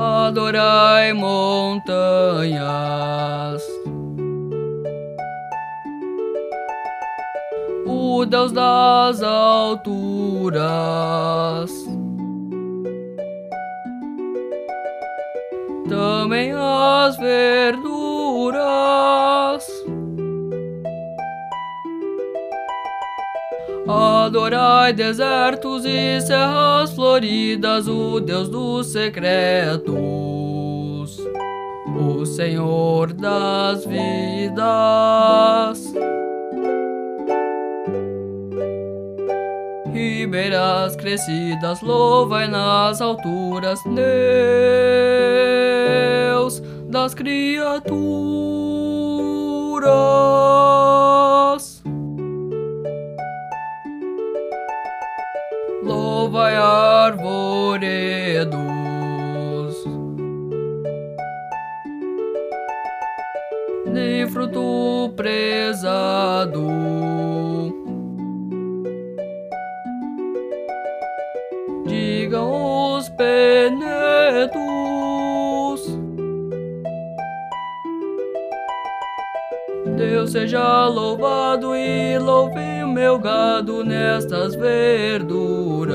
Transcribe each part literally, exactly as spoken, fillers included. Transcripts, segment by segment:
Adorai montanhas, o Deus das alturas. Também as verduras, adorai desertos e serras floridas, o Deus dos secretos, o Senhor das vidas. Ribeiras crescidas, louvai nas alturas, Deus das criaturas. Louvai arvoredos, de fruto prezado, digam os penedos, Deus seja louvado e louve o meu gado nestas verduras,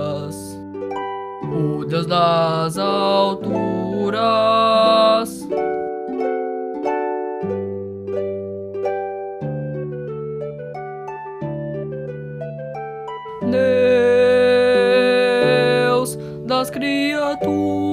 o Deus das alturas. Deus das criaturas.